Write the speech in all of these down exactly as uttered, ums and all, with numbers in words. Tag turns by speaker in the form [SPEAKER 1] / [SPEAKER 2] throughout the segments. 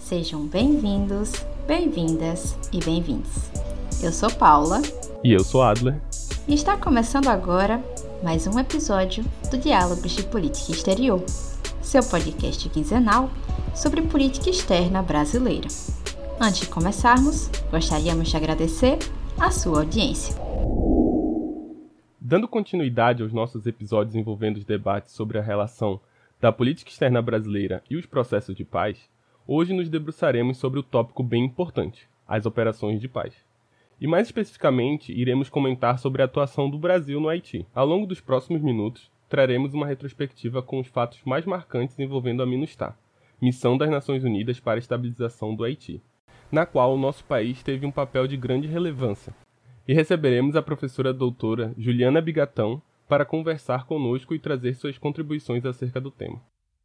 [SPEAKER 1] Sejam bem-vindos, bem-vindas e bem-vindos. Eu sou Paula.
[SPEAKER 2] E eu sou Adler.
[SPEAKER 1] E está começando agora mais um episódio do Diálogos de Política Exterior, seu podcast quinzenal sobre política externa brasileira. Antes de começarmos, gostaríamos de agradecer a sua audiência.
[SPEAKER 2] Dando continuidade aos nossos episódios envolvendo os debates sobre a relação da política externa brasileira e os processos de paz, hoje nos debruçaremos sobre o tópico bem importante, as operações de paz. E mais especificamente, iremos comentar sobre a atuação do Brasil no Haiti. Ao longo dos próximos minutos, traremos uma retrospectiva com os fatos mais marcantes envolvendo a MINUSTAH, Missão das Nações Unidas para a Estabilização do Haiti, na qual o nosso país teve um papel de grande relevância. E receberemos a professora doutora Juliana Bigatão para conversar conosco e trazer suas contribuições acerca do tema.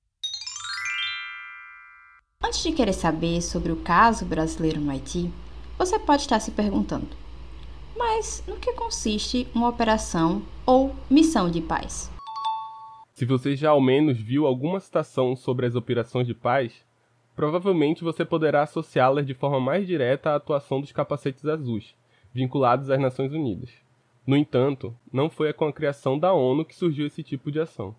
[SPEAKER 1] Antes de querer saber sobre o caso brasileiro no Haiti, você pode estar se perguntando: mas no que consiste uma operação ou missão de paz?
[SPEAKER 2] Se você já ao menos viu alguma citação sobre as operações de paz, provavelmente você poderá associá-las de forma mais direta à atuação dos capacetes azuis, vinculados às Nações Unidas. No entanto, não foi com a criação da ONU que surgiu esse tipo de ação.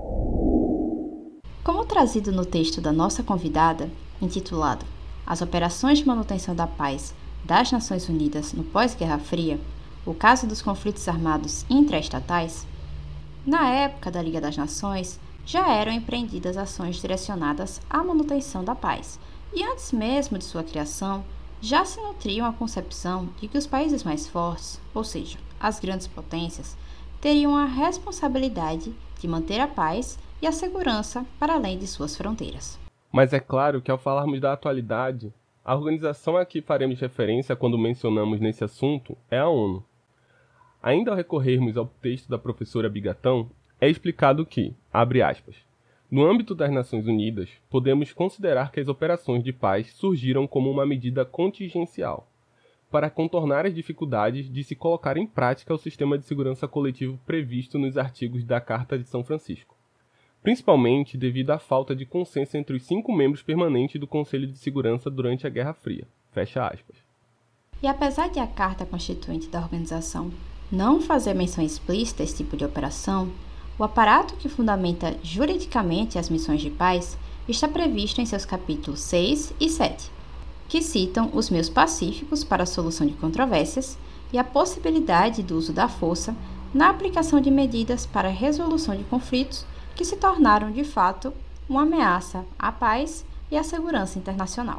[SPEAKER 1] Como trazido no texto da nossa convidada, intitulado As Operações de Manutenção da Paz das Nações Unidas no Pós-Guerra Fria, o caso dos conflitos armados intraestatais, na época da Liga das Nações, já eram empreendidas ações direcionadas à manutenção da paz, e antes mesmo de sua criação, já se nutriam a concepção de que os países mais fortes, ou seja, as grandes potências, teriam a responsabilidade de manter a paz e a segurança para além de suas fronteiras.
[SPEAKER 2] Mas é claro que ao falarmos da atualidade, a organização a que faremos referência quando mencionamos nesse assunto é a ONU. Ainda ao recorrermos ao texto da professora Bigatão, é explicado que, abre aspas, no âmbito das Nações Unidas, podemos considerar que as operações de paz surgiram como uma medida contingencial, para contornar as dificuldades de se colocar em prática o sistema de segurança coletivo previsto nos artigos da Carta de São Francisco, principalmente devido à falta de consenso entre os cinco membros permanentes do Conselho de Segurança durante a Guerra Fria. Fecha aspas.
[SPEAKER 1] E apesar de a Carta Constituinte da organização não fazer menção explícita a esse tipo de operação, o aparato que fundamenta juridicamente as missões de paz está previsto em seus capítulos seis e sete, que citam os meios pacíficos para a solução de controvérsias e a possibilidade do uso da força na aplicação de medidas para a resolução de conflitos que se tornaram, de fato, uma ameaça à paz e à segurança internacional.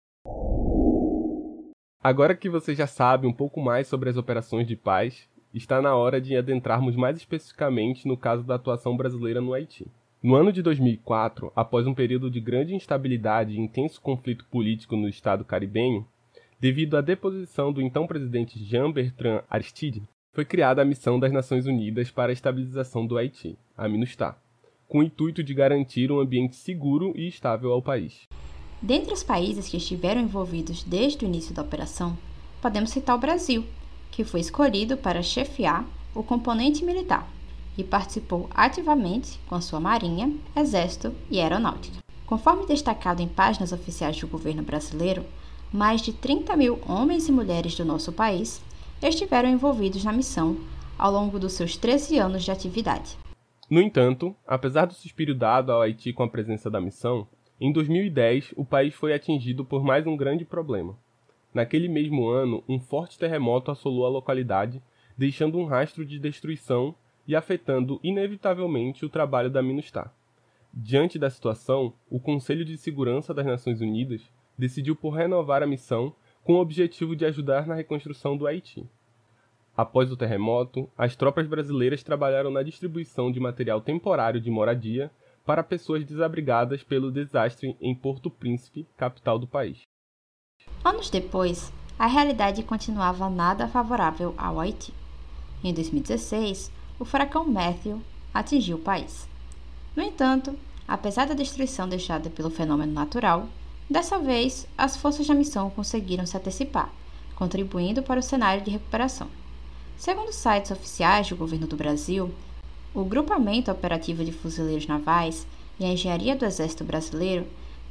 [SPEAKER 2] Agora que você já sabe um pouco mais sobre as operações de paz, está na hora de adentrarmos mais especificamente no caso da atuação brasileira no Haiti. No ano de dois mil e quatro, após um período de grande instabilidade e intenso conflito político no estado caribenho, devido à deposição do então presidente Jean-Bertrand Aristide, foi criada a Missão das Nações Unidas para a Estabilização do Haiti, a MINUSTAH, com o intuito de garantir um ambiente seguro e estável ao país.
[SPEAKER 1] Dentre os países que estiveram envolvidos desde o início da operação, podemos citar o Brasil, que foi escolhido para chefiar o componente militar e participou ativamente com a sua marinha, exército e aeronáutica. Conforme destacado em páginas oficiais do governo brasileiro, mais de trinta mil homens e mulheres do nosso país estiveram envolvidos na missão ao longo dos seus treze anos de atividade.
[SPEAKER 2] No entanto, apesar do suspiro dado ao Haiti com a presença da missão, em dois mil e dez o país foi atingido por mais um grande problema. Naquele mesmo ano, um forte terremoto assolou a localidade, deixando um rastro de destruição e afetando inevitavelmente o trabalho da MINUSTAH. Diante da situação, o Conselho de Segurança das Nações Unidas decidiu por renovar a missão com o objetivo de ajudar na reconstrução do Haiti. Após o terremoto, as tropas brasileiras trabalharam na distribuição de material temporário de moradia para pessoas desabrigadas pelo desastre em Porto Príncipe, capital do país.
[SPEAKER 1] Anos depois, a realidade continuava nada favorável ao Haiti. Em dois mil e dezesseis, o furacão Matthew atingiu o país. No entanto, apesar da destruição deixada pelo fenômeno natural, dessa vez as forças da missão conseguiram se antecipar, contribuindo para o cenário de recuperação. Segundo sites oficiais do governo do Brasil, o Grupamento Operativo de Fuzileiros Navais e a Engenharia do Exército Brasileiro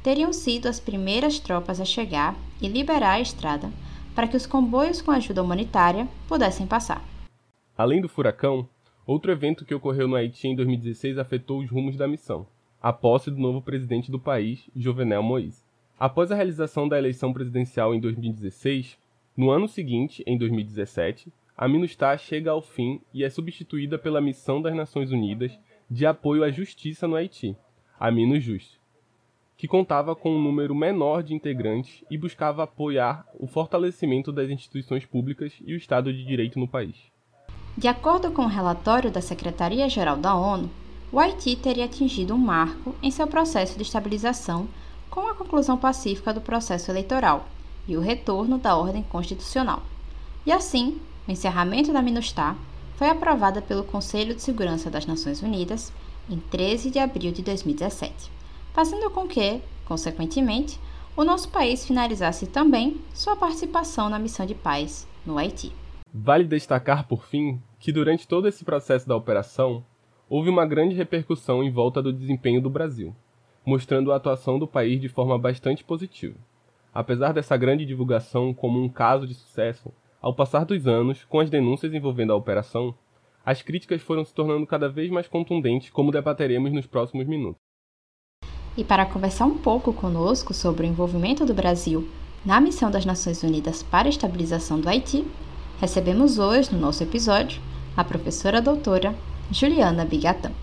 [SPEAKER 1] teriam sido as primeiras tropas a chegar e liberar a estrada para que os comboios com ajuda humanitária pudessem passar.
[SPEAKER 2] Além do furacão, outro evento que ocorreu no Haiti em dois mil e dezesseis afetou os rumos da missão, a posse do novo presidente do país, Jovenel Moïse. Após a realização da eleição presidencial em dois mil e dezesseis, no ano seguinte, em dois mil e dezessete, a MINUSTAH chega ao fim e é substituída pela Missão das Nações Unidas de Apoio à Justiça no Haiti, a MINUJUST, que contava com um número menor de integrantes e buscava apoiar o fortalecimento das instituições públicas e o Estado de Direito no país.
[SPEAKER 1] De acordo com o relatório da Secretaria-Geral da ONU, o Haiti teria atingido um marco em seu processo de estabilização com a conclusão pacífica do processo eleitoral e o retorno da ordem constitucional. E assim, o encerramento da MINUSTAH foi aprovada pelo Conselho de Segurança das Nações Unidas em treze de abril de dois mil e dezessete, fazendo com que, consequentemente, o nosso país finalizasse também sua participação na missão de paz no Haiti.
[SPEAKER 2] Vale destacar, por fim, que durante todo esse processo da operação, houve uma grande repercussão em volta do desempenho do Brasil, mostrando a atuação do país de forma bastante positiva. Apesar dessa grande divulgação como um caso de sucesso, ao passar dos anos, com as denúncias envolvendo a operação, as críticas foram se tornando cada vez mais contundentes, como debateremos nos próximos minutos.
[SPEAKER 1] E para conversar um pouco conosco sobre o envolvimento do Brasil na missão das Nações Unidas para a estabilização do Haiti, recebemos hoje, no nosso episódio, a professora doutora Juliana Bigatã.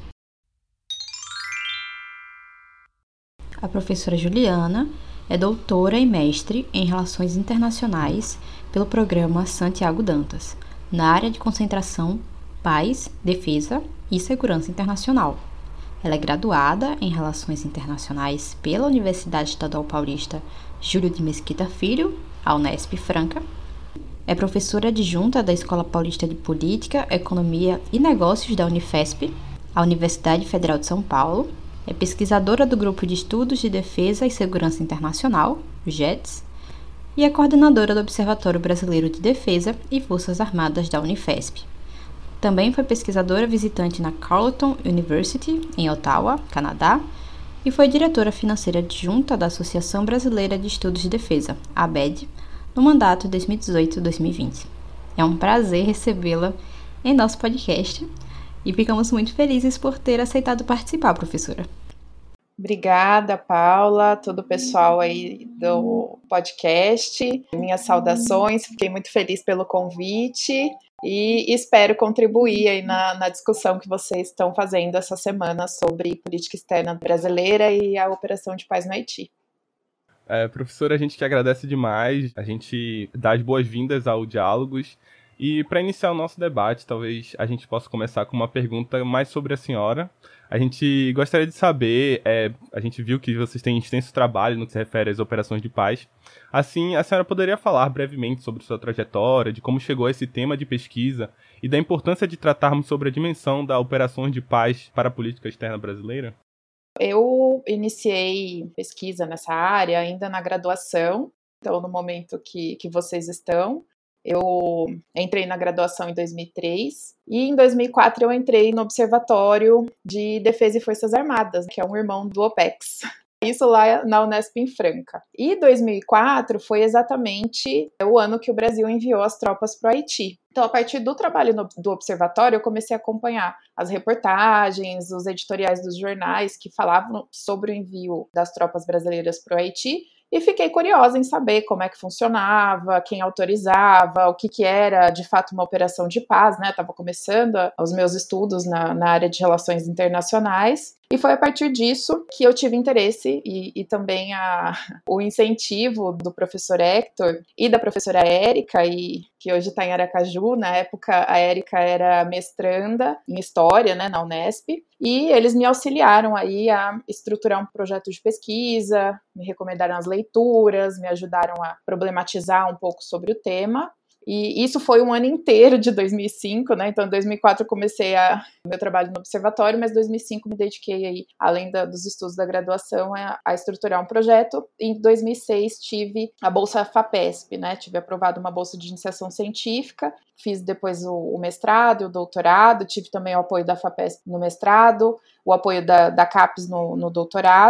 [SPEAKER 1] A professora Juliana é doutora e mestre em Relações Internacionais pelo programa Santiago Dantas, na área de concentração Paz, Defesa e Segurança Internacional. Ela é graduada em Relações Internacionais pela Universidade Estadual Paulista Júlio de Mesquita Filho, a Unesp Franca. É professora adjunta da Escola Paulista de Política, Economia e Negócios da Unifesp, a Universidade Federal de São Paulo. É pesquisadora do Grupo de Estudos de Defesa e Segurança Internacional, o GEDS, e é coordenadora do Observatório Brasileiro de Defesa e Forças Armadas da Unifesp. Também foi pesquisadora visitante na Carleton University, em Ottawa, Canadá, e foi diretora financeira adjunta da Associação Brasileira de Estudos de Defesa, a A B E D, no mandato dois mil e dezoito a dois mil e vinte. É um prazer recebê-la em nosso podcast e ficamos muito felizes por ter aceitado participar, professora.
[SPEAKER 3] Obrigada, Paula, todo o pessoal aí do podcast. Minhas saudações, fiquei muito feliz pelo convite e espero contribuir aí na, na discussão que vocês estão fazendo essa semana sobre política externa brasileira e a operação de paz no Haiti.
[SPEAKER 2] É, professora, a gente que agradece demais, a gente dá as boas-vindas ao Diálogos. E para iniciar o nosso debate, talvez a gente possa começar com uma pergunta mais sobre a senhora. A gente gostaria de saber, é, a gente viu que vocês têm extenso trabalho no que se refere às operações de paz. Assim, a senhora poderia falar brevemente sobre sua trajetória, de como chegou a esse tema de pesquisa e da importância de tratarmos sobre a dimensão da operações de paz para a política externa brasileira?
[SPEAKER 3] Eu iniciei pesquisa nessa área ainda na graduação, então no momento que, que vocês estão. Eu entrei na graduação em dois mil e três e em dois mil e quatro eu entrei no Observatório de Defesa e Forças Armadas, que é um irmão do OPEX. Isso lá na Unesp em Franca. E dois mil e quatro foi exatamente o ano que o Brasil enviou as tropas para o Haiti. Então, a partir do trabalho no, do observatório, eu comecei a acompanhar as reportagens, os editoriais dos jornais que falavam sobre o envio das tropas brasileiras para o Haiti. E fiquei curiosa em saber como é que funcionava, quem autorizava, o que, que era de fato uma operação de paz, né? Estava começando a, os meus estudos na, na área de relações internacionais. E foi a partir disso que eu tive interesse e, e também a, o incentivo do professor Hector e da professora Érica, e, que hoje está em Aracaju. Na época, a Érica era mestranda em História, né, na Unesp, e eles me auxiliaram aí a estruturar um projeto de pesquisa, me recomendaram as leituras, me ajudaram a problematizar um pouco sobre o tema. E isso foi um ano inteiro de dois mil e cinco, né? Então, em dois mil e quatro eu comecei a, o meu trabalho no observatório, mas em dois mil e cinco me dediquei, aí, além da, dos estudos da graduação, a, a estruturar um projeto. Em dois mil e seis tive a Bolsa FAPESP, né? Tive aprovado uma bolsa de iniciação científica, fiz depois o, o mestrado e o doutorado, tive também o apoio da FAPESP no mestrado, o apoio da, da CAPES no, no doutorado.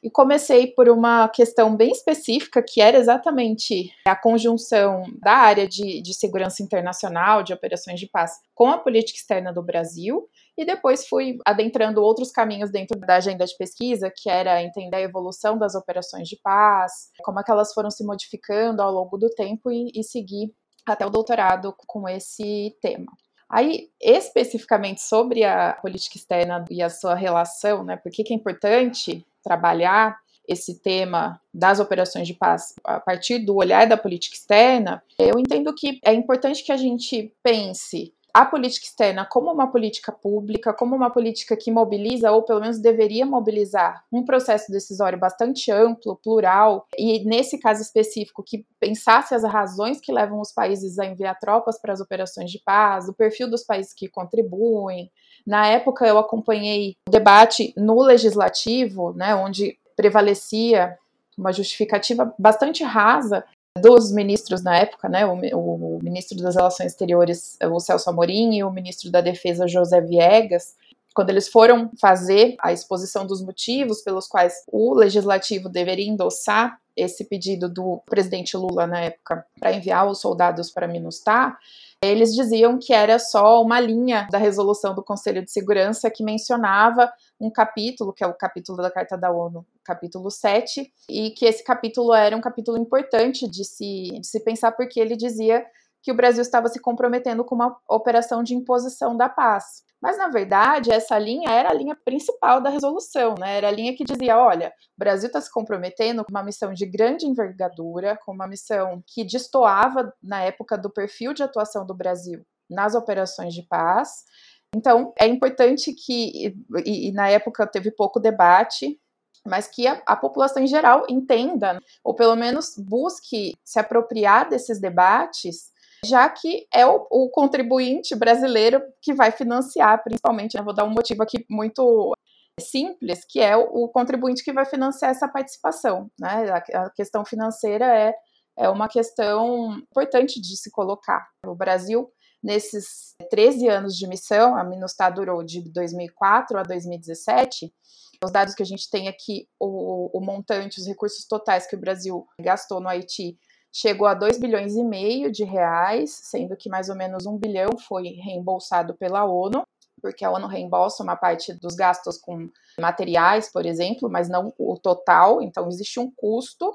[SPEAKER 3] E comecei por uma questão bem específica, que era exatamente a conjunção da área de, de segurança internacional, de operações de paz, com a política externa do Brasil, e depois fui adentrando outros caminhos dentro da agenda de pesquisa, que era entender a evolução das operações de paz, como é que elas foram se modificando ao longo do tempo e, e seguir até o doutorado com esse tema. Aí, especificamente sobre a política externa e a sua relação, né, por que que é importante trabalhar esse tema das operações de paz a partir do olhar da política externa, eu entendo que é importante que a gente pense a política externa como uma política pública, como uma política que mobiliza, ou pelo menos deveria mobilizar, um processo decisório bastante amplo, plural, e nesse caso específico, que pensasse as razões que levam os países a enviar tropas para as operações de paz, o perfil dos países que contribuem. Na época, eu acompanhei o debate no legislativo, né, onde prevalecia uma justificativa bastante rasa dos ministros na época, né, o, o, o ministro das Relações Exteriores, o Celso Amorim, e o ministro da Defesa, José Viegas, quando eles foram fazer a exposição dos motivos pelos quais o legislativo deveria endossar esse pedido do presidente Lula na época para enviar os soldados para MINUSTAH, eles diziam que era só uma linha da resolução do Conselho de Segurança que mencionava um capítulo, que é o capítulo da Carta da ONU, capítulo sete, e que esse capítulo era um capítulo importante de se, de se pensar, porque ele dizia que o Brasil estava se comprometendo com uma operação de imposição da paz. Mas, na verdade, essa linha era a linha principal da resolução, né? Era a linha que dizia, olha, o Brasil está se comprometendo com uma missão de grande envergadura, com uma missão que destoava, na época, do perfil de atuação do Brasil nas operações de paz. Então, é importante que, e, e na época teve pouco debate, mas que a, a população em geral entenda, ou pelo menos busque se apropriar desses debates, já que é o, o contribuinte brasileiro que vai financiar, principalmente, né, vou dar um motivo aqui muito simples, que é o, o contribuinte que vai financiar essa participação, né? A, a questão financeira é, é uma questão importante de se colocar. O Brasil, nesses treze anos de missão, a MINUSTAH durou de dois mil e quatro a dois mil e dezessete, os dados que a gente tem aqui, o, o montante, os recursos totais que o Brasil gastou no Haiti chegou a dois bilhões e meio de reais, sendo que mais ou menos um bilhão foi reembolsado pela ONU, porque a ONU reembolsa uma parte dos gastos com materiais, por exemplo, mas não o total, então existe um custo,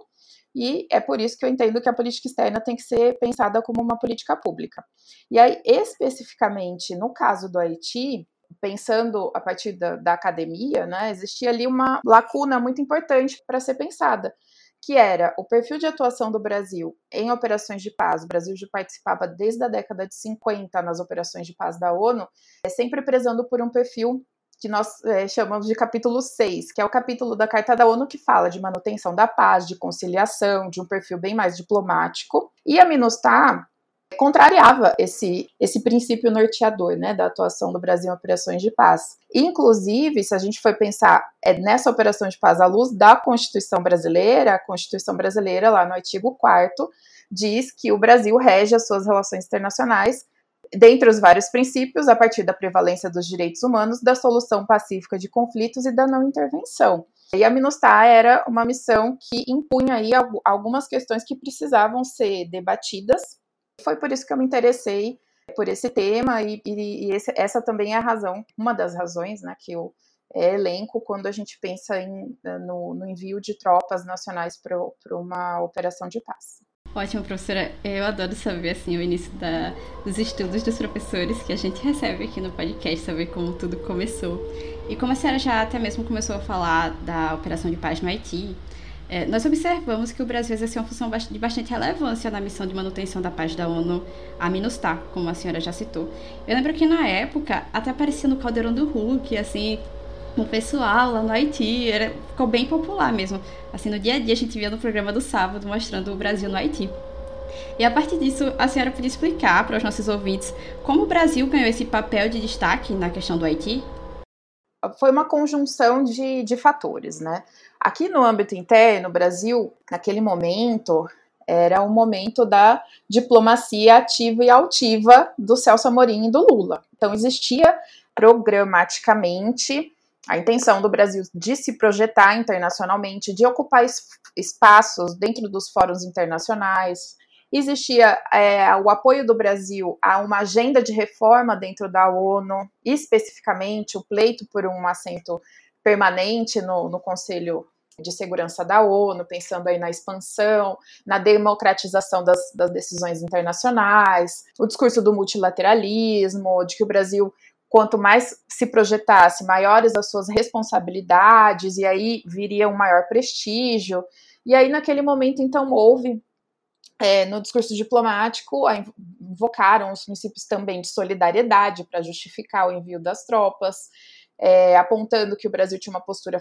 [SPEAKER 3] e é por isso que eu entendo que a política externa tem que ser pensada como uma política pública. E aí, especificamente, no caso do Haiti, pensando a partir da, da academia, né, existia ali uma lacuna muito importante para ser pensada, que era o perfil de atuação do Brasil em operações de paz. O Brasil já participava desde a década de cinquenta nas operações de paz da ONU, sempre prezando por um perfil que nós é, chamamos de capítulo seis, que é o capítulo da Carta da ONU que fala de manutenção da paz, de conciliação, de um perfil bem mais diplomático. E a MINUSTAH contrariava esse, esse princípio norteador, né, da atuação do Brasil em operações de paz. Inclusive, se a gente for pensar é, nessa operação de paz à luz da Constituição brasileira, a Constituição brasileira, lá no artigo quarto, diz que o Brasil rege as suas relações internacionais, dentre os vários princípios, a partir da prevalência dos direitos humanos, da solução pacífica de conflitos e da não intervenção. E a MINUSTAH era uma missão que impunha aí algumas questões que precisavam ser debatidas. Foi por isso que eu me interessei por esse tema, e, e, e esse, essa também é a razão, uma das razões, né, que eu é, elenco quando a gente pensa em, no, no envio de tropas nacionais para uma operação de paz.
[SPEAKER 1] Ótimo, professora. Eu adoro saber assim, o início da, dos estudos dos professores que a gente recebe aqui no podcast, saber como tudo começou. E como a senhora já até mesmo começou a falar da operação de paz no Haiti, É, nós observamos que o Brasil exerceu uma função de bastante relevância na missão de manutenção da paz da ONU, a MINUSTAH, como a senhora já citou. Eu lembro que na época, até aparecia no Caldeirão do Hulk, assim, o pessoal lá no Haiti, era, ficou bem popular mesmo. Assim, no dia a dia a gente via no programa do sábado mostrando o Brasil no Haiti. E a partir disso, a senhora podia explicar para os nossos ouvintes como o Brasil ganhou esse papel de destaque na questão do Haiti?
[SPEAKER 3] Foi uma conjunção de, de fatores, né? Aqui no âmbito interno, o Brasil, naquele momento, era o momento da diplomacia ativa e altiva do Celso Amorim e do Lula. Então, existia programaticamente a intenção do Brasil de se projetar internacionalmente, de ocupar es- espaços dentro dos fóruns internacionais. Existia é, o apoio do Brasil a uma agenda de reforma dentro da ONU, especificamente o pleito por um assento permanente no, no Conselho de Segurança da ONU, pensando aí na expansão, na democratização das, das decisões internacionais, o discurso do multilateralismo, de que o Brasil, quanto mais se projetasse, maiores as suas responsabilidades, e aí viria um maior prestígio. E aí, naquele momento, então, houve, é, no discurso diplomático, a, invocaram os princípios também de solidariedade para justificar o envio das tropas, é, apontando que o Brasil tinha uma postura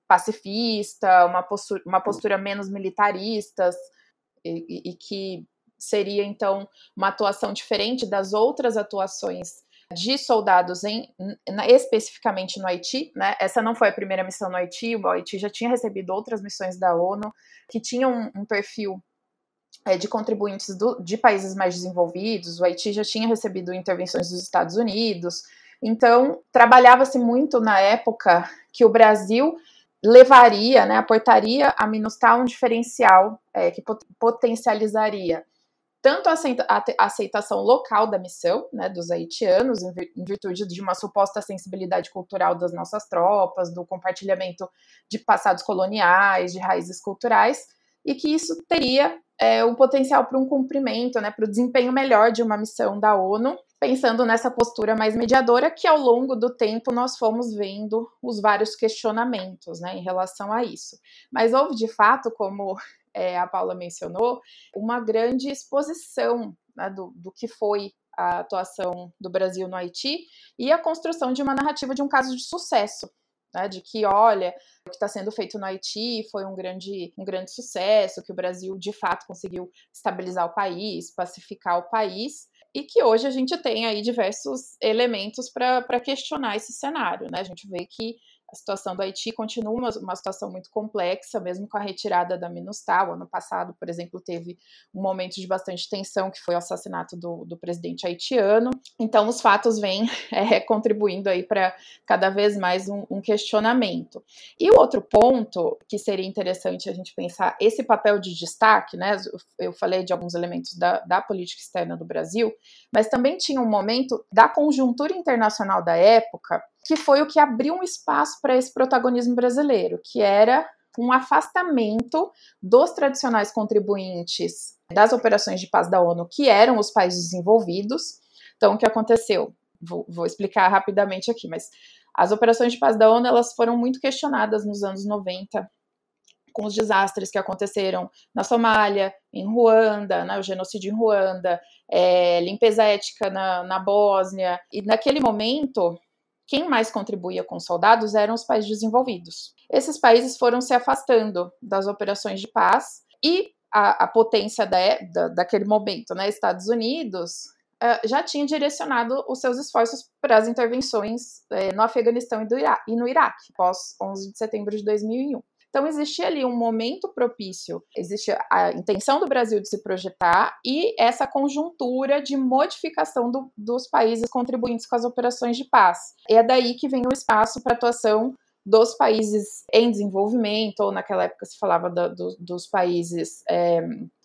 [SPEAKER 3] pacifista, uma postura, uma postura menos militarista, e, e, e que seria, então, uma atuação diferente das outras atuações de soldados em, especificamente no Haiti, né? Essa não foi a primeira missão no Haiti, o Haiti já tinha recebido outras missões da ONU, que tinham um, um perfil é, de contribuintes do, de países mais desenvolvidos. O Haiti já tinha recebido intervenções dos Estados Unidos, então trabalhava-se muito na época que o Brasil levaria, né, aportaria a MINUSTAH um diferencial é, que pot- potencializaria tanto a aceitação local da missão, né, dos haitianos, em virtude de uma suposta sensibilidade cultural das nossas tropas, do compartilhamento de passados coloniais, de raízes culturais, e que isso teria é, um potencial para um cumprimento, né, para o desempenho melhor de uma missão da ONU, pensando nessa postura mais mediadora, que ao longo do tempo nós fomos vendo os vários questionamentos, né, em relação a isso. Mas houve, de fato, como é, a Paula mencionou, uma grande exposição, né, do, do que foi a atuação do Brasil no Haiti e a construção de uma narrativa de um caso de sucesso, né, de que, olha, o que está sendo feito no Haiti foi um grande, um grande sucesso, que o Brasil, de fato, conseguiu estabilizar o país, pacificar o país, e que hoje a gente tem aí diversos elementos para questionar esse cenário, né? A gente vê que a situação do Haiti continua uma, uma situação muito complexa, mesmo com a retirada da MINUSTAH. O ano passado, por exemplo, teve um momento de bastante tensão, que foi o assassinato do, do presidente haitiano. Então, os fatos vêm é, contribuindo aí para cada vez mais um, um questionamento. E o outro ponto que seria interessante a gente pensar, esse papel de destaque, né? Eu falei de alguns elementos da, da política externa do Brasil, mas também tinha um momento da conjuntura internacional da época, que foi o que abriu um espaço para esse protagonismo brasileiro, que era um afastamento dos tradicionais contribuintes das operações de paz da ONU, que eram os países desenvolvidos. Então, o que aconteceu? Vou, vou explicar rapidamente aqui, mas as operações de paz da ONU, elas foram muito questionadas nos anos noventa, com os desastres que aconteceram na Somália, em Ruanda, né, o genocídio em Ruanda, é, limpeza étnica na, na Bósnia, e naquele momento, quem mais contribuía com soldados eram os países desenvolvidos. Esses países foram se afastando das operações de paz, e a, a potência da, da, daquele momento, né, Estados Unidos, uh, já tinha direcionado os seus esforços para as intervenções uh, no Afeganistão e, do Ira- e no Iraque, pós onze de setembro de dois mil e um. Então, existia ali um momento propício, existia a intenção do Brasil de se projetar e essa conjuntura de modificação do, dos países contribuintes com as operações de paz. E é daí que vem o espaço para atuação dos países em desenvolvimento, ou naquela época se falava da, do, dos países é,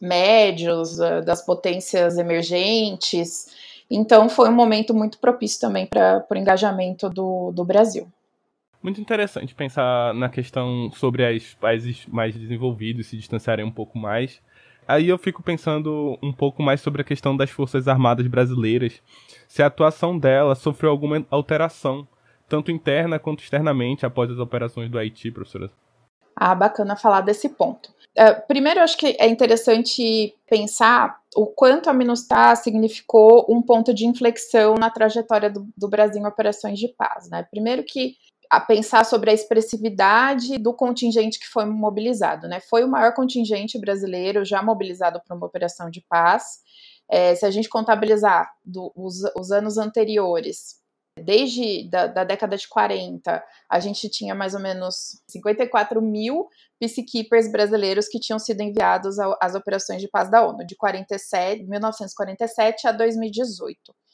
[SPEAKER 3] médios, das potências emergentes. Então, foi um momento muito propício também para o engajamento do, do Brasil.
[SPEAKER 2] Muito interessante pensar na questão sobre os países mais desenvolvidos se distanciarem um pouco mais. Aí eu fico pensando um pouco mais sobre a questão das Forças Armadas brasileiras, se a atuação dela sofreu alguma alteração, tanto interna quanto externamente, após as operações do Haiti, professora.
[SPEAKER 3] Ah, bacana falar desse ponto. Uh, primeiro, eu acho que é interessante pensar o quanto a MINUSTAH significou um ponto de inflexão na trajetória do, do Brasil em operações de paz, né? Primeiro que a pensar sobre a expressividade do contingente que foi mobilizado, né? Foi o maior contingente brasileiro já mobilizado para uma operação de paz. É, se a gente contabilizar do, os, os anos anteriores, desde da, da década de quarenta, a gente tinha mais ou menos cinquenta e quatro mil peacekeepers brasileiros que tinham sido enviados às operações de paz da ONU, de quarenta e sete, mil novecentos e quarenta e sete a dois mil e dezoito.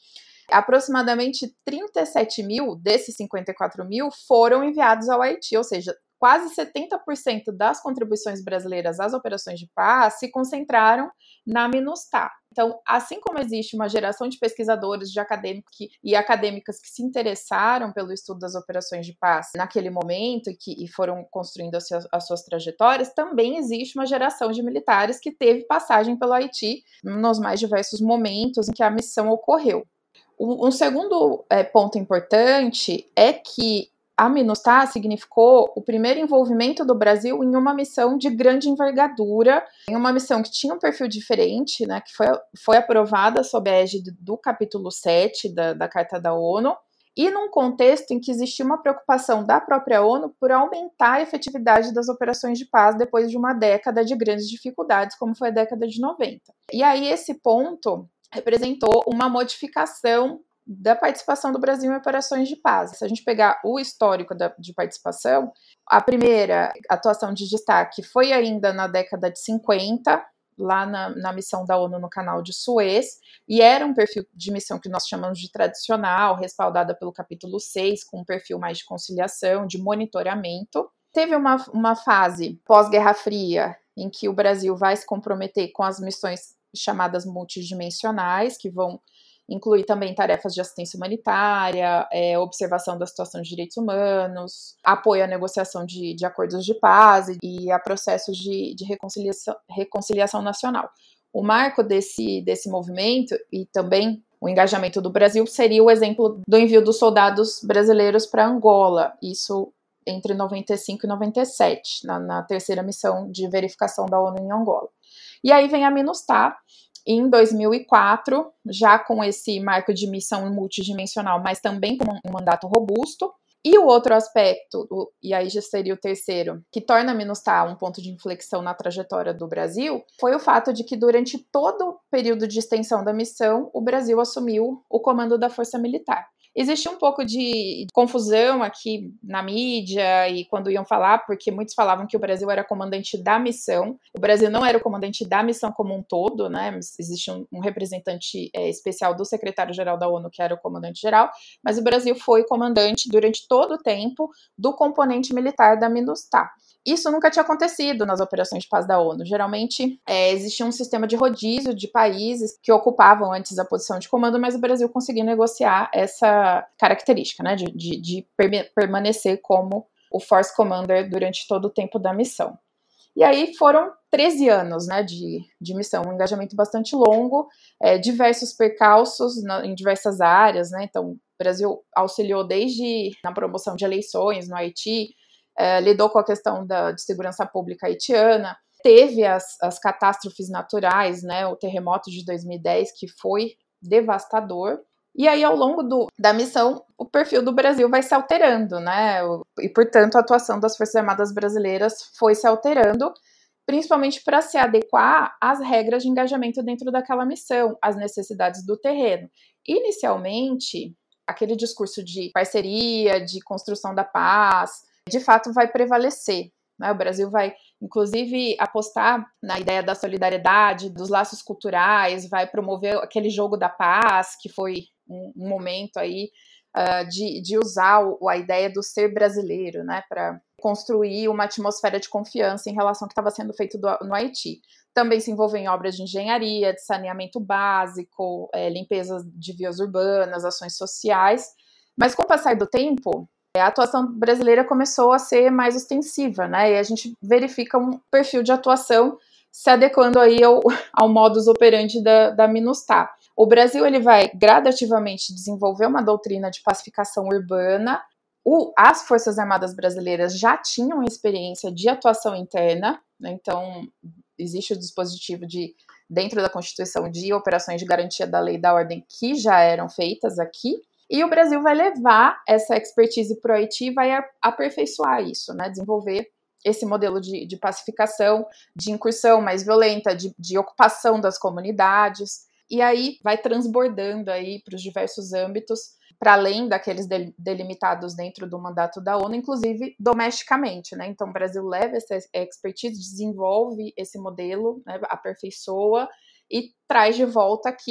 [SPEAKER 3] aproximadamente trinta e sete mil desses cinquenta e quatro mil foram enviados ao Haiti, ou seja, quase setenta por cento das contribuições brasileiras às operações de paz se concentraram na MINUSTAH. Então, assim como existe uma geração de pesquisadores de acadêmicos que, e acadêmicas que se interessaram pelo estudo das operações de paz naquele momento e que e foram construindo as suas, as suas trajetórias, também existe uma geração de militares que teve passagem pelo Haiti nos mais diversos momentos em que a missão ocorreu. Um, um segundo é, ponto importante é que a MINUSTAH significou o primeiro envolvimento do Brasil em uma missão de grande envergadura, em uma missão que tinha um perfil diferente, né, que foi, foi aprovada sob a égide do capítulo sete da, da Carta da ONU, e num contexto em que existia uma preocupação da própria ONU por aumentar a efetividade das operações de paz depois de uma década de grandes dificuldades, como foi a década de noventa. E aí esse ponto representou uma modificação da participação do Brasil em operações de paz. Se a gente pegar o histórico da, de participação, a primeira atuação de destaque foi ainda na década de cinquenta, lá na, na missão da ONU no Canal de Suez, e era um perfil de missão que nós chamamos de tradicional, respaldada pelo capítulo seis, com um perfil mais de conciliação, de monitoramento. Teve uma, uma fase pós-Guerra Fria, em que o Brasil vai se comprometer com as missões chamadas multidimensionais, que vão inclui também tarefas de assistência humanitária, é, observação da situação de direitos humanos, apoio à negociação de, de acordos de paz e, e a processos de, de reconciliação, reconciliação nacional. O marco desse, desse movimento e também o engajamento do Brasil seria o exemplo do envio dos soldados brasileiros para Angola, isso entre noventa e cinco e noventa e sete, na, na terceira missão de verificação da ONU em Angola. E aí vem a MINUSTAH, em dois mil e quatro, já com esse marco de missão multidimensional, mas também com um mandato robusto. E o outro aspecto, e aí já seria o terceiro, que torna a MINUSTAH um ponto de inflexão na trajetória do Brasil, foi o fato de que durante todo o período de extensão da missão, o Brasil assumiu o comando da Força Militar. Existia um pouco de confusão aqui na mídia e quando iam falar, porque muitos falavam que o Brasil era comandante da missão. O Brasil não era o comandante da missão como um todo, né? Existia um, um representante é, especial do secretário-geral da ONU, que era o comandante-geral, mas o Brasil foi comandante durante todo o tempo do componente militar da MINUSTAH. Isso nunca tinha acontecido nas operações de paz da ONU. Geralmente, é, existia um sistema de rodízio de países que ocupavam antes a posição de comando, mas o Brasil conseguiu negociar essa característica, né, de, de, de per- permanecer como o Force Commander durante todo o tempo da missão. E aí foram treze anos, né, de, de missão, um engajamento bastante longo, é, diversos percalços na, em diversas áreas, né, então o Brasil auxiliou desde na promoção de eleições no Haiti, É, lidou com a questão da, de segurança pública haitiana, teve as, as catástrofes naturais, né, o terremoto de dois mil e dez, que foi devastador, e aí ao longo do, da missão, o perfil do Brasil vai se alterando, né, e portanto a atuação das Forças Armadas Brasileiras foi se alterando, principalmente para se adequar às regras de engajamento dentro daquela missão, às necessidades do terreno. Inicialmente, aquele discurso de parceria, de construção da paz, de fato vai prevalecer, né? O Brasil vai, inclusive, apostar na ideia da solidariedade, dos laços culturais, vai promover aquele jogo da paz, que foi um, um momento aí uh, de, de usar o, a ideia do ser brasileiro, né, para construir uma atmosfera de confiança em relação ao que estava sendo feito do, no Haiti. Também se envolveu em obras de engenharia, de saneamento básico, é, limpeza de vias urbanas, ações sociais, mas com o passar do tempo, a atuação brasileira começou a ser mais ostensiva, né? E a gente verifica um perfil de atuação se adequando aí ao, ao modus operandi da, da MINUSTAH. O Brasil ele vai gradativamente desenvolver uma doutrina de pacificação urbana. O, as Forças Armadas Brasileiras já tinham experiência de atuação interna, né? Então existe o dispositivo de, dentro da Constituição, de operações de garantia da lei e da ordem que já eram feitas aqui. E o Brasil vai levar essa expertise para o Haiti e vai aperfeiçoar isso, né? Desenvolver esse modelo de, de pacificação, de incursão mais violenta, de, de ocupação das comunidades. E aí vai transbordando aí para os diversos âmbitos, para além daqueles delimitados dentro do mandato da ONU, inclusive domesticamente, né? Então o Brasil leva essa expertise, desenvolve esse modelo, né? Aperfeiçoa e traz de volta aqui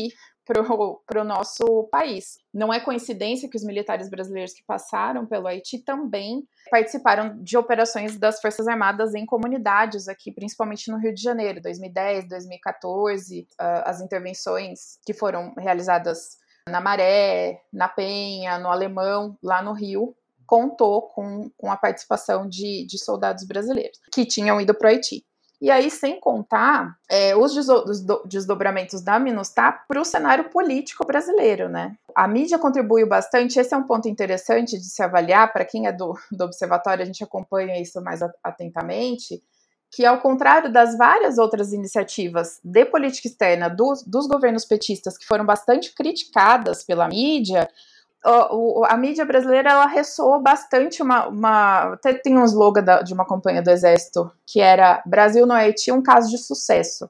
[SPEAKER 3] para o nosso país. Não é coincidência que os militares brasileiros que passaram pelo Haiti também participaram de operações das Forças Armadas em comunidades aqui, principalmente no Rio de Janeiro, dois mil e dez, dois mil e quatorze, as intervenções que foram realizadas na Maré, na Penha, no Alemão, lá no Rio, contou com, com a participação de, de soldados brasileiros que tinham ido para o Haiti. E aí, sem contar é, os desdobramentos da MINUSTAH para o cenário político brasileiro, né? A mídia contribuiu bastante, esse é um ponto interessante de se avaliar, para quem é do, do observatório, a gente acompanha isso mais atentamente, que ao contrário das várias outras iniciativas de política externa dos, dos governos petistas, que foram bastante criticadas pela mídia, O, o, a mídia brasileira, ela ressoou bastante uma, uma até tem um slogan da, de uma campanha do Exército que era Brasil no Haiti, um caso de sucesso.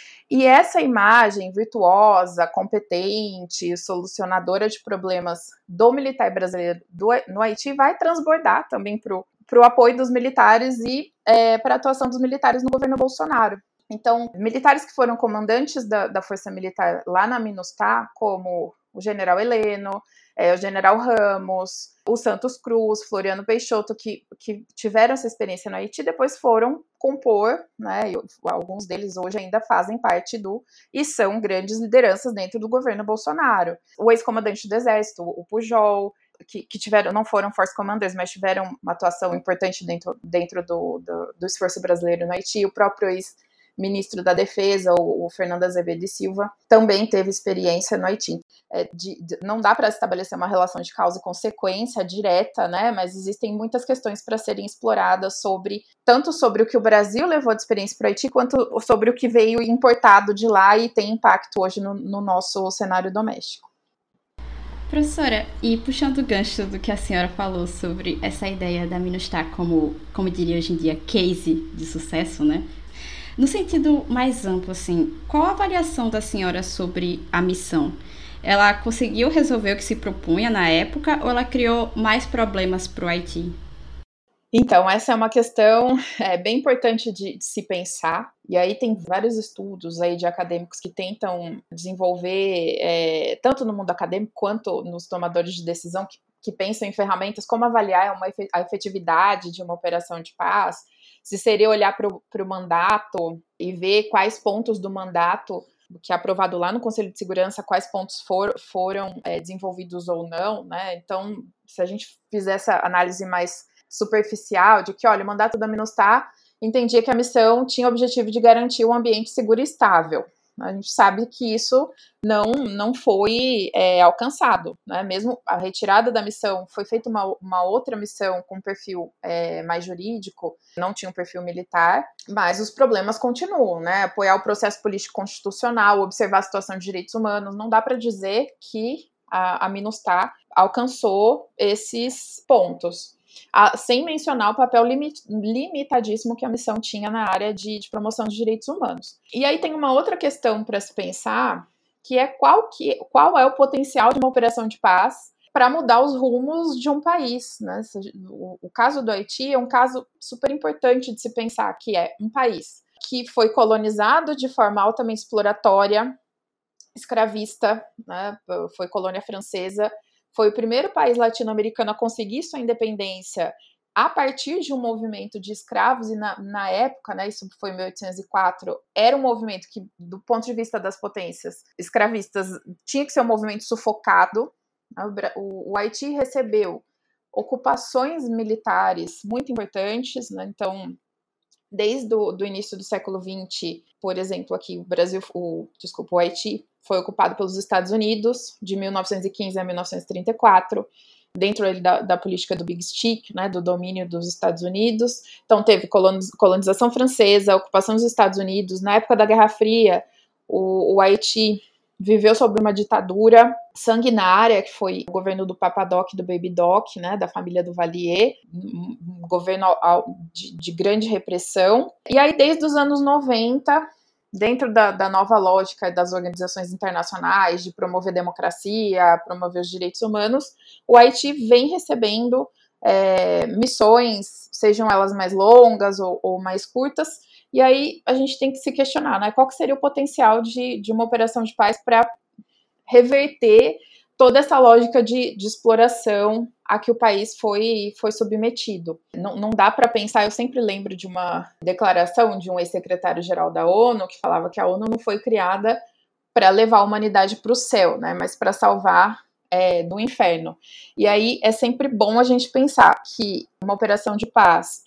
[SPEAKER 3] E essa imagem virtuosa, competente, solucionadora de problemas do militar brasileiro do, no Haiti vai transbordar também para o apoio dos militares e é, para a atuação dos militares no governo Bolsonaro. Então, militares que foram comandantes da, da Força Militar lá na MINUSTAH, como o general Heleno, É, o general Ramos, o Santos Cruz, Floriano Peixoto, que, que tiveram essa experiência no Haiti, depois foram compor, né, e alguns deles hoje ainda fazem parte do, e são grandes lideranças dentro do governo Bolsonaro. O ex-comandante do Exército, o Pujol, que, que tiveram, não foram force commanders, mas tiveram uma atuação importante dentro, dentro do, do, do esforço brasileiro no Haiti, o próprio ex ministro da Defesa, o, o Fernando Azevedo e Silva, também teve experiência no Haiti. É, de, de, não dá para estabelecer uma relação de causa e consequência direta, né? Mas existem muitas questões para serem exploradas sobre, tanto sobre o que o Brasil levou de experiência para o Haiti, quanto sobre o que veio importado de lá e tem impacto hoje no, no nosso cenário doméstico.
[SPEAKER 1] Professora, e puxando o gancho do que a senhora falou sobre essa ideia da MINUSTAH como, como diria hoje em dia, case de sucesso, né? No sentido mais amplo, assim, qual a avaliação da senhora sobre a missão? Ela conseguiu resolver o que se propunha na época ou ela criou mais problemas para o Haiti?
[SPEAKER 3] Então, essa é uma questão é, bem importante de, de se pensar, e aí tem vários estudos aí de acadêmicos que tentam desenvolver, é, tanto no mundo acadêmico quanto nos tomadores de decisão, que, que pensam em ferramentas como avaliar uma, a efetividade de uma operação de paz, se seria olhar para o mandato e ver quais pontos do mandato que é aprovado lá no Conselho de Segurança, quais pontos for, foram é, desenvolvidos ou não, né? Então, se a gente fizer essa análise mais superficial de que, olha, o mandato da MINUSTAH entendia que a missão tinha o objetivo de garantir um ambiente seguro e estável. A gente sabe que isso não, não foi é, alcançado, né? Mesmo a retirada da missão, foi feita uma, uma outra missão com perfil é, mais jurídico, não tinha um perfil militar, mas os problemas continuam, né? Apoiar o processo político constitucional, observar a situação de direitos humanos, não dá para dizer que a, a MINUSTAH alcançou esses pontos. Ah, sem mencionar o papel limit, limitadíssimo que a missão tinha na área de, de promoção de direitos humanos. E aí tem uma outra questão para se pensar, que é qual, que qual é o potencial de uma operação de paz para mudar os rumos de um país, né? O, o caso do Haiti é um caso super importante de se pensar, que é um país que foi colonizado de forma altamente exploratória, escravista, né? Foi colônia francesa. Foi o primeiro país latino-americano a conseguir sua independência a partir de um movimento de escravos, e na, na época, né, isso foi em mil oitocentos e quatro, era um movimento que, do ponto de vista das potências escravistas, tinha que ser um movimento sufocado. O, o Haiti recebeu ocupações militares muito importantes, né, então, desde o do início do século vinte, por exemplo, aqui o Brasil, o, desculpa, o Haiti foi ocupado pelos Estados Unidos de mil novecentos e quinze a mil novecentos e trinta e quatro, dentro da, da política do Big Stick, né, do domínio dos Estados Unidos. Então teve colonização francesa, ocupação dos Estados Unidos. Na época da Guerra Fria, o, o Haiti viveu sob uma ditadura sanguinária, que foi o governo do Papa Doc e do Baby Doc, né, da família do Valier, um governo de, de grande repressão. E aí, desde os anos noventa, dentro da, da nova lógica das organizações internacionais de promover a democracia, promover os direitos humanos, o Haiti vem recebendo é, missões, sejam elas mais longas ou, ou mais curtas, e aí a gente tem que se questionar, né, qual que seria o potencial de, de uma operação de paz para reverter toda essa lógica de, de exploração a que o país foi, foi submetido. Não, não dá para pensar, eu sempre lembro de uma declaração de um ex-secretário-geral da ONU que falava que a ONU não foi criada para levar a humanidade para o céu, né, mas para salvar é, do inferno. E aí é sempre bom a gente pensar que uma operação de paz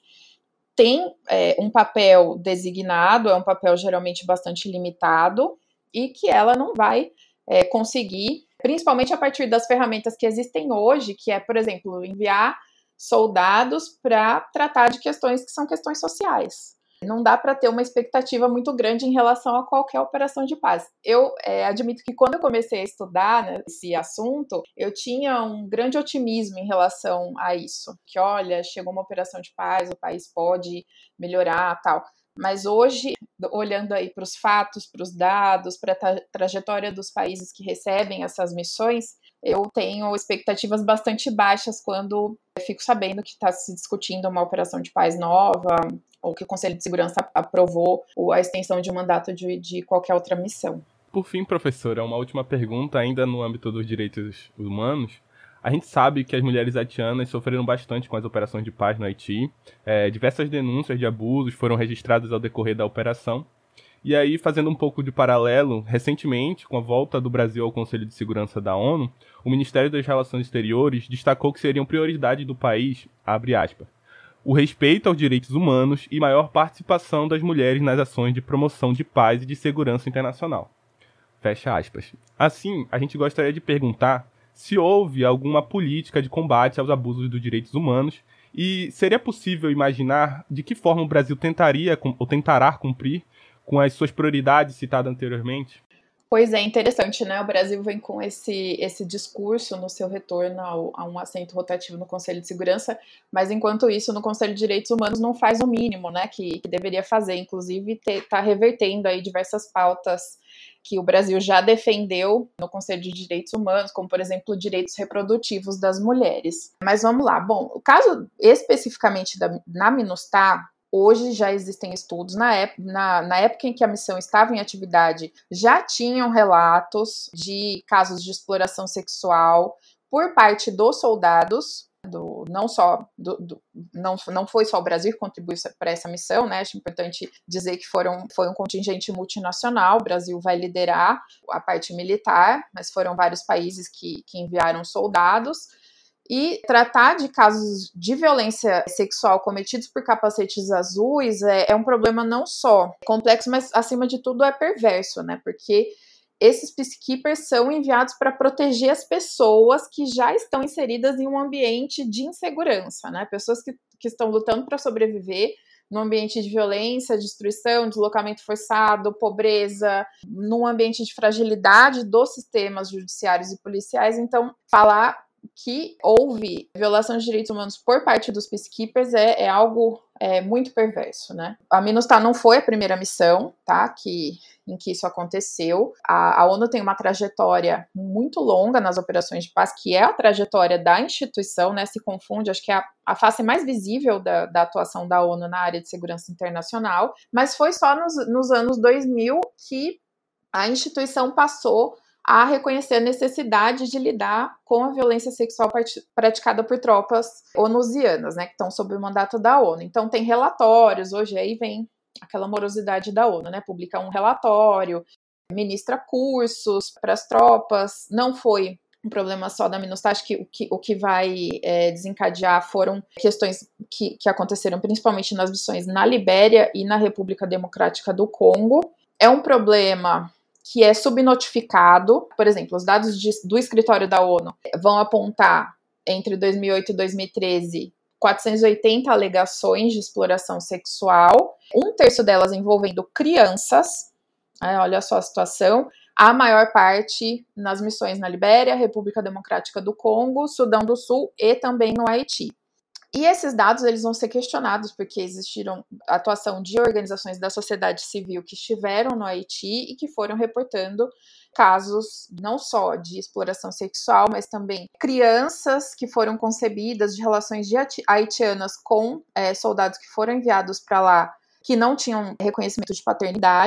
[SPEAKER 3] tem é, um papel designado, é um papel geralmente bastante limitado, e que ela não vai é, conseguir, principalmente a partir das ferramentas que existem hoje, que é, por exemplo, enviar soldados para tratar de questões que são questões sociais. Não dá para ter uma expectativa muito grande em relação a qualquer operação de paz. Eu é, admito que quando eu comecei a estudar, né, esse assunto, eu tinha um grande otimismo em relação a isso. Que, olha, chegou uma operação de paz, o país pode melhorar, tal. Mas hoje, olhando aí para os fatos, para os dados, para a tra- trajetória dos países que recebem essas missões, eu tenho expectativas bastante baixas quando eu fico sabendo que está se discutindo uma operação de paz nova, ou que o Conselho de Segurança aprovou a extensão de mandato de, de qualquer outra missão.
[SPEAKER 2] Por fim, professora, uma última pergunta, ainda no âmbito dos direitos humanos. A gente sabe que as mulheres haitianas sofreram bastante com as operações de paz no Haiti. É, diversas denúncias de abusos foram registradas ao decorrer da operação. E aí, fazendo um pouco de paralelo, recentemente, com a volta do Brasil ao Conselho de Segurança da ONU, o Ministério das Relações Exteriores destacou que seriam prioridade do país, abre aspas, o respeito aos direitos humanos e maior participação das mulheres nas ações de promoção de paz e de segurança internacional. Fecha aspas. Assim, a gente gostaria de perguntar se houve alguma política de combate aos abusos dos direitos humanos e seria possível imaginar de que forma o Brasil tentaria ou tentará cumprir com as suas prioridades citadas anteriormente?
[SPEAKER 3] Pois é, interessante, né? O Brasil vem com esse, esse discurso no seu retorno ao, a um assento rotativo no Conselho de Segurança, mas enquanto isso, no Conselho de Direitos Humanos não faz o mínimo, né? Que, que deveria fazer, inclusive está revertendo aí diversas pautas que o Brasil já defendeu no Conselho de Direitos Humanos, como, por exemplo, direitos reprodutivos das mulheres. Mas vamos lá. Bom, o caso especificamente da, na MINUSTAH, hoje já existem estudos, na época, na, na época em que a missão estava em atividade, já tinham relatos de casos de exploração sexual por parte dos soldados, do, não só do, do, não, não foi só o Brasil que contribuiu para essa missão, né? Acho importante dizer que foram, foi um contingente multinacional, o Brasil vai liderar a parte militar, mas foram vários países que, que enviaram soldados. E tratar de casos de violência sexual cometidos por capacetes azuis é, é um problema não só complexo, mas, acima de tudo, é perverso, né? Porque esses peacekeepers são enviados para proteger as pessoas que já estão inseridas em um ambiente de insegurança, né? Pessoas que, que estão lutando para sobreviver num ambiente de violência, destruição, deslocamento forçado, pobreza, num ambiente de fragilidade dos sistemas judiciários e policiais. Então, falar que houve violação de direitos humanos por parte dos peacekeepers é, é algo é, muito perverso, né? A MINUSTAH não foi a primeira missão, tá, que, em que isso aconteceu. A, a ONU tem uma trajetória muito longa nas operações de paz, que é a trajetória da instituição, né? Se confunde, acho que é a, a face mais visível da, da atuação da ONU na área de segurança internacional, mas foi só nos, nos anos dois mil que a instituição passou a reconhecer a necessidade de lidar com a violência sexual praticada por tropas onusianas, né, que estão sob o mandato da ONU. Então tem relatórios, hoje aí vem aquela morosidade da ONU, né, publica um relatório, ministra cursos para as tropas, não foi um problema só da MINUSTAH, acho que o que, o que vai é, desencadear foram questões que, que aconteceram principalmente nas missões na Libéria e na República Democrática do Congo. É um problema que é subnotificado. Por exemplo, os dados de, do escritório da ONU vão apontar, entre dois mil e oito e dois mil e treze, quatrocentas e oitenta alegações de exploração sexual, um terço delas envolvendo crianças. É, olha só a situação. A maior parte nas missões na Libéria, República Democrática do Congo, Sudão do Sul e também no Haiti. E esses dados eles vão ser questionados porque existiram a atuação de organizações da sociedade civil que estiveram no Haiti e que foram reportando casos não só de exploração sexual, mas também crianças que foram concebidas de relações de haitianas com é, soldados que foram enviados para lá que não tinham reconhecimento de paternidade.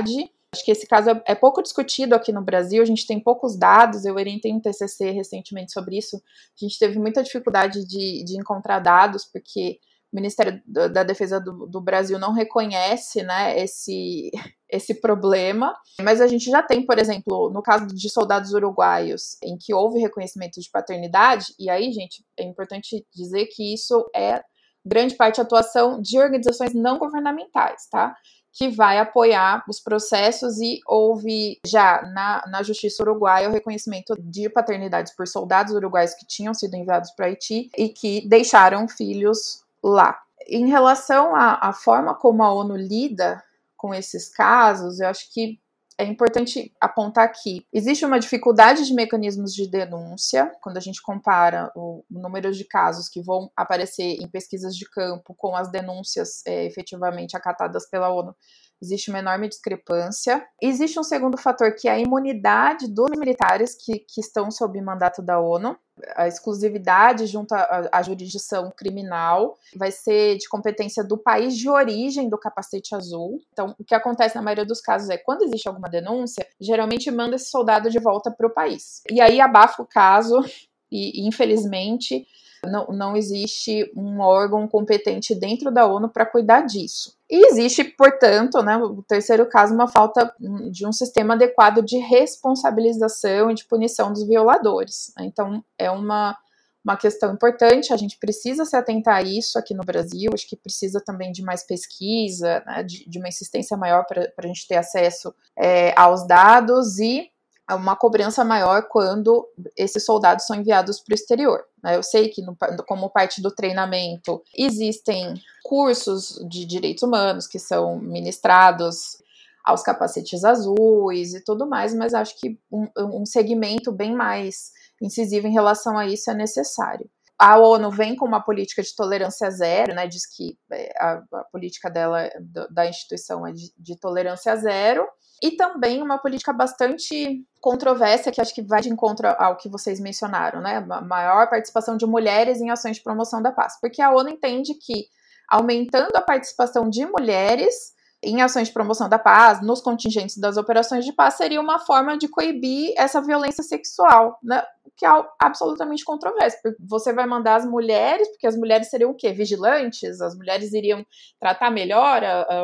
[SPEAKER 3] Acho que esse caso é pouco discutido aqui no Brasil, a gente tem poucos dados, eu orientei um T C C recentemente sobre isso, a gente teve muita dificuldade de, de encontrar dados, porque o Ministério da Defesa do, do Brasil não reconhece, né, esse, esse problema, mas a gente já tem, por exemplo, no caso de soldados uruguaios, em que houve reconhecimento de paternidade, e aí, gente, é importante dizer que isso é grande parte atuação de organizações não governamentais, tá? Que vai apoiar os processos, e houve já na, na justiça uruguaia o reconhecimento de paternidades por soldados uruguaios que tinham sido enviados para Haiti e que deixaram filhos lá. Em relação à, à forma como a ONU lida com esses casos, eu acho que é importante apontar que existe uma dificuldade de mecanismos de denúncia, quando a gente compara o, o número de casos que vão aparecer em pesquisas de campo com as denúncias é, efetivamente acatadas pela ONU. Existe uma enorme discrepância. Existe um segundo fator, que é a imunidade dos militares que, que estão sob mandato da ONU. A exclusividade junto à, à jurisdição criminal vai ser de competência do país de origem do capacete azul. Então, o que acontece na maioria dos casos é, quando existe alguma denúncia, geralmente manda esse soldado de volta para o país. E aí abafa o caso e, infelizmente, não, não existe um órgão competente dentro da ONU para cuidar disso. E existe, portanto, né, o terceiro caso, uma falta de um sistema adequado de responsabilização e de punição dos violadores. Então, é uma, uma questão importante, a gente precisa se atentar a isso aqui no Brasil, acho que precisa também de mais pesquisa, né, de, de uma insistência maior para a gente ter acesso é, aos dados, e uma cobrança maior quando esses soldados são enviados para o exterior. Eu sei que, no, como parte do treinamento, existem cursos de direitos humanos que são ministrados aos capacetes azuis e tudo mais, mas acho que um, um segmento bem mais incisivo em relação a isso é necessário. A ONU vem com uma política de tolerância zero, né, diz que a, a política dela, da instituição, é de, de tolerância zero, e também uma política bastante controversa, que acho que vai de encontro ao que vocês mencionaram, né, a maior participação de mulheres em ações de promoção da paz, porque a ONU entende que, aumentando a participação de mulheres em ações de promoção da paz, nos contingentes das operações de paz, seria uma forma de coibir essa violência sexual, né? O que é absolutamente controverso, porque você vai mandar as mulheres, porque as mulheres seriam o quê? Vigilantes? As mulheres iriam tratar melhor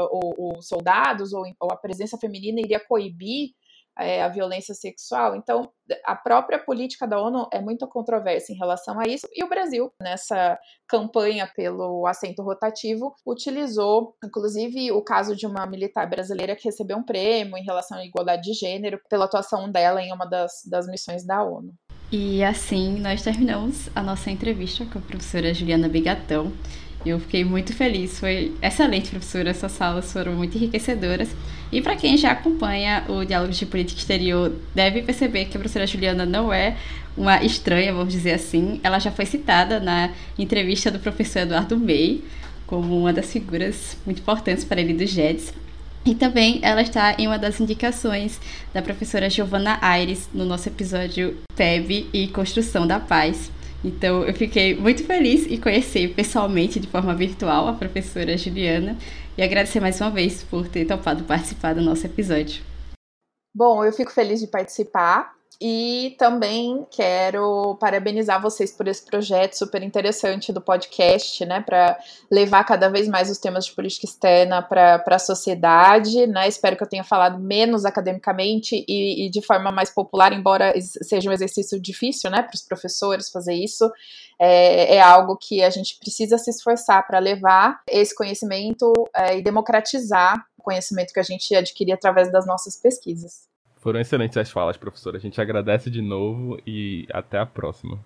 [SPEAKER 3] os soldados, ou, ou a presença feminina iria coibir É, a violência sexual. Então, a própria política da ONU é muito controversa em relação a isso, e o Brasil, nessa campanha pelo assento rotativo, utilizou, inclusive, o caso de uma militar brasileira que recebeu um prêmio em relação à igualdade de gênero pela atuação dela em uma das, das missões da ONU.
[SPEAKER 1] E assim, nós terminamos a nossa entrevista com a professora Juliana Bigatão. Eu fiquei muito feliz, foi excelente, professora, essas aulas foram muito enriquecedoras. E para quem já acompanha o Diálogos de Política Exterior, deve perceber que a professora Juliana não é uma estranha, vamos dizer assim. Ela já foi citada na entrevista do professor Eduardo May, como uma das figuras muito importantes para ele do GEDS. E também ela está em uma das indicações da professora Giovana Aires, no nosso episódio P E B e Construção da Paz. Então, eu fiquei muito feliz em conhecer pessoalmente, de forma virtual, a professora Juliana, e agradecer mais uma vez por ter topado participar do nosso episódio.
[SPEAKER 3] Bom, eu fico feliz de participar e também quero parabenizar vocês por esse projeto super interessante do podcast, né, para levar cada vez mais os temas de política externa para a sociedade, né. Espero que eu tenha falado menos academicamente e, e de forma mais popular, embora seja um exercício difícil, né, para os professores fazer isso. É, é algo que a gente precisa se esforçar para levar esse conhecimento é, e democratizar o conhecimento que a gente adquire através das nossas pesquisas.
[SPEAKER 2] Foram excelentes as falas, professora. A gente agradece de novo e até a próxima.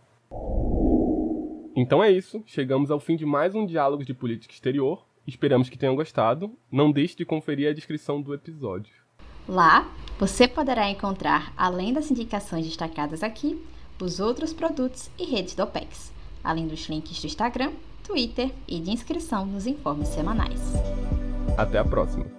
[SPEAKER 2] Então é isso. Chegamos ao fim de mais um Diálogos de Política Exterior. Esperamos que tenham gostado. Não deixe de conferir a descrição do episódio.
[SPEAKER 1] Lá, você poderá encontrar, além das indicações destacadas aqui, os outros produtos e redes do OPEX, além dos links do Instagram, Twitter e de inscrição nos informes semanais.
[SPEAKER 2] Até a próxima.